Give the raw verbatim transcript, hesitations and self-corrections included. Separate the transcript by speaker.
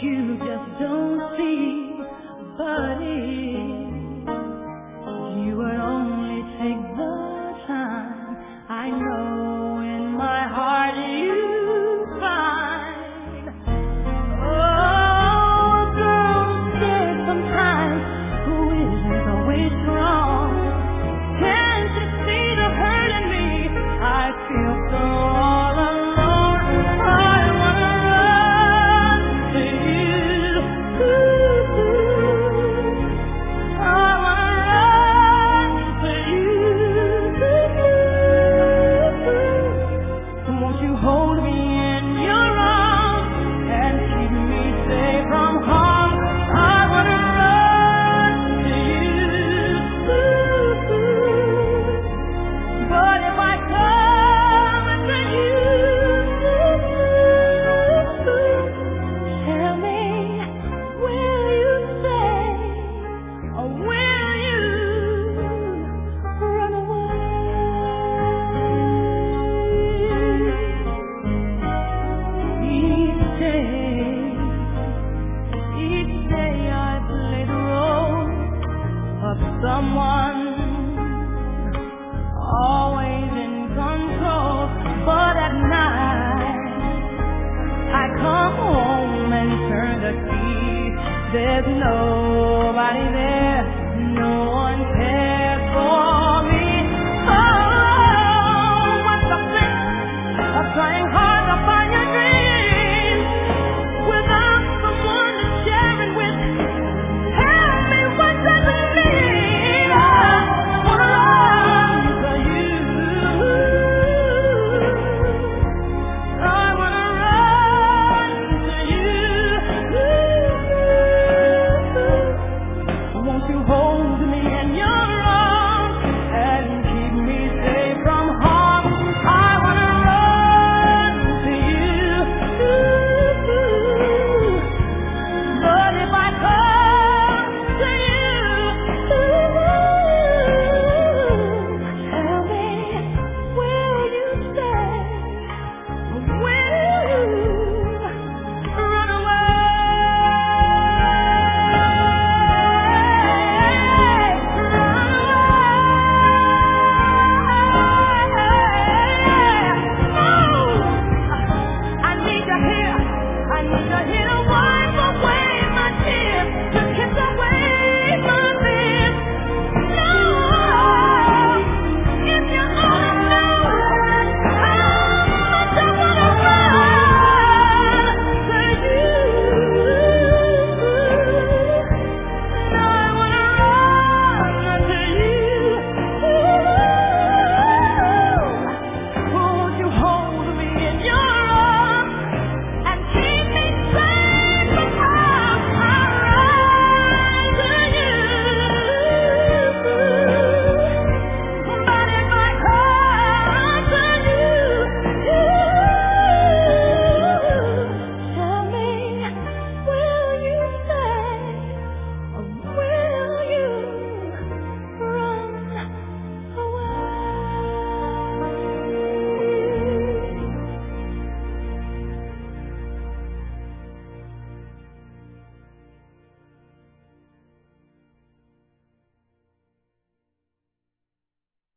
Speaker 1: you just don't see. But if you would only take the time, I know in my heart you find. Oh, girls scared sometimes, who isn't always strong. Can't you see the hurt in me? I feel so all alone. I wanna run to you. Ooh, I wanna run to you. Won't you hold me in your arms and keep me safe from harm? I wanna run to you. But if I come to you, tell me, will you stay or will you run away? Each day, each day I play the role of someone always in control. But at night I come home and turn the key. There's nobody there, no